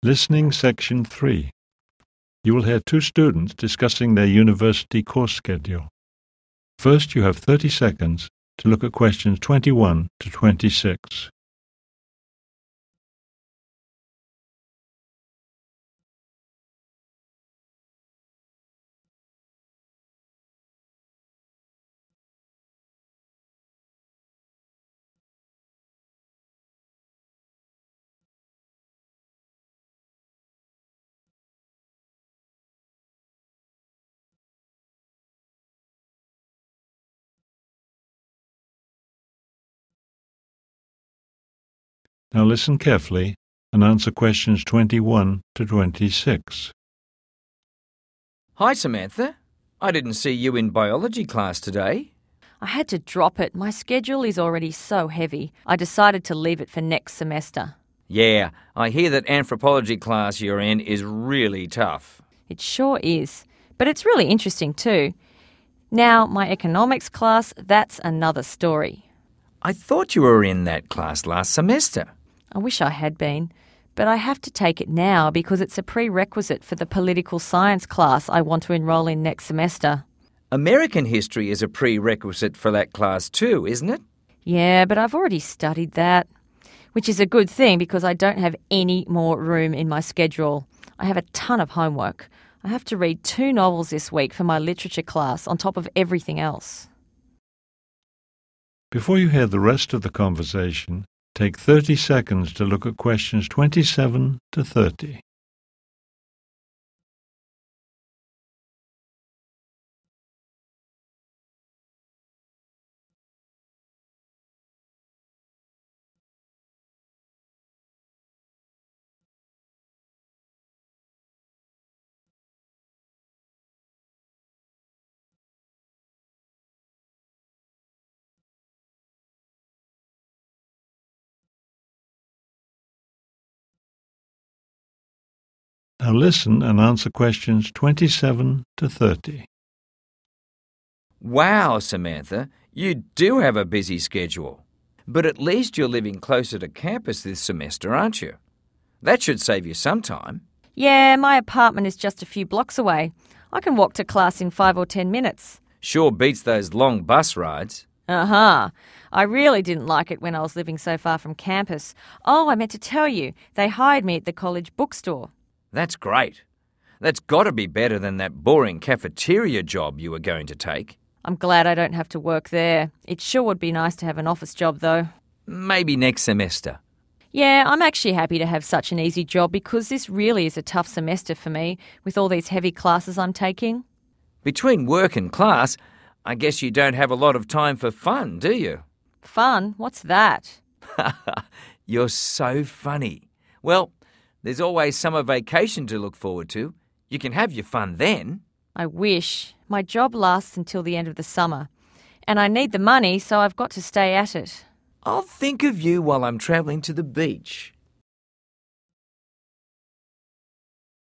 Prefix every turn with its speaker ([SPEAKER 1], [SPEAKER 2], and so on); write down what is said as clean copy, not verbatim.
[SPEAKER 1] Listening Section 3. You will hear two students discussing their university course schedule. First, you have 30 seconds to look at questions 21 to 26. Now listen carefully and answer questions 21 to 26.
[SPEAKER 2] Hi, Samantha. I didn't see you in biology class today.
[SPEAKER 3] I had to drop it. My schedule is already so heavy. I decided to leave it for next semester.
[SPEAKER 2] Yeah, I hear that anthropology class you're in is really tough.
[SPEAKER 3] It sure is. But it's really interesting too. Now, my economics class, that's another story.
[SPEAKER 2] I thought you were in that class last semester.
[SPEAKER 3] I wish I had been, but I have to take it now because it's a prerequisite for the political science class I want to enrol in next semester.
[SPEAKER 2] American history is a prerequisite for that class too, isn't it?
[SPEAKER 3] Yeah, but I've already studied that, which is a good thing because I don't have any more room in my schedule. I have a ton of homework. I have to read 2 novels this week for my literature class on top of everything else.
[SPEAKER 1] Before you hear the rest of the conversation, take 30 seconds to look at questions 27 to 30. Now listen and answer questions 27 to 30.
[SPEAKER 2] Wow, Samantha, you do have a busy schedule. But at least you're living closer to campus this semester, aren't you? That should save you some time.
[SPEAKER 3] Yeah, my apartment is just a few blocks away. I can walk to class in 5 or 10 minutes.
[SPEAKER 2] Sure beats those long bus rides.
[SPEAKER 3] Uh-huh. I really didn't like it when I was living so far from campus. Oh, I meant to tell you, they hired me at the college bookstore.
[SPEAKER 2] That's great. That's got to be better than that boring cafeteria job you were going to take.
[SPEAKER 3] I'm glad I don't have to work there. It sure would be nice to have an office job, though.
[SPEAKER 2] Maybe next semester.
[SPEAKER 3] Yeah, I'm actually happy to have such an easy job because this really is a tough semester for me with all these heavy classes I'm taking.
[SPEAKER 2] Between work and class, I guess you don't have a lot of time for fun, do you?
[SPEAKER 3] Fun? What's that?
[SPEAKER 2] You're so funny. Well, there's always summer vacation to look forward to. You can have your fun then.
[SPEAKER 3] I wish. My job lasts until the end of the summer. And I need the money, so I've got to stay at it.
[SPEAKER 2] I'll think of you while I'm travelling to the beach.